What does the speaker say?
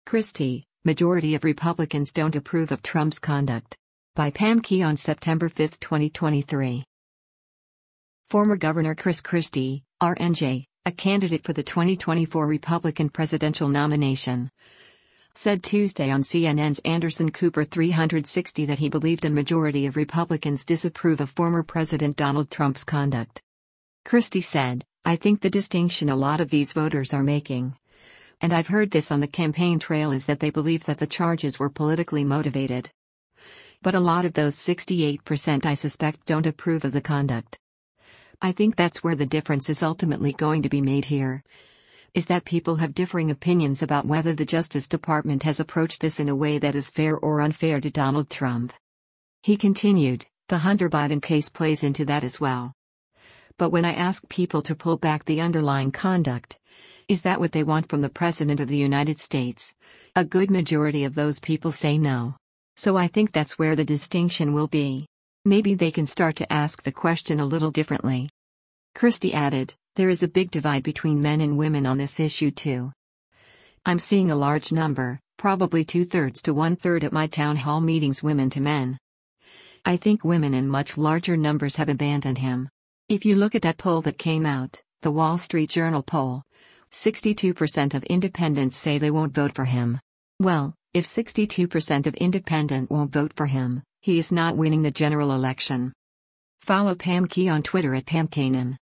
Christie, majority of Republicans don't approve of Trump's conduct. By Pam Key on September 5, 2023. Former Governor Chris Christie, RNJ, a candidate for the 2024 Republican presidential nomination, said Tuesday on CNN's Anderson Cooper 360 that he believed a majority of Republicans disapprove of former President Donald Trump's conduct. Christie said, "I think the distinction a lot of these voters are making, and I've heard this on the campaign trail, is that they believe that the charges were politically motivated. But a lot of those 68% I suspect don't approve of the conduct. I think that's where the difference is ultimately going to be made here, is that people have differing opinions about whether the Justice Department has approached this in a way that is fair or unfair to Donald Trump." He continued, "The Hunter Biden case plays into that as well. But when I ask people to pull back the underlying conduct, is that what they want from the President of the United States? A good majority of those people say no. So I think that's where the distinction will be. Maybe they can start to ask the question a little differently." Christie added, "There is a big divide between men and women on this issue too. I'm seeing a large number, probably 2/3 to 1/3 at my town hall meetings, women to men. I think women in much larger numbers have abandoned him. If you look at that poll that came out, the Wall Street Journal poll, 62% of independents say they won't vote for him. Well, if 62% of independents won't vote for him, he is not winning the general election." Follow Pam Key on Twitter at PamKanan.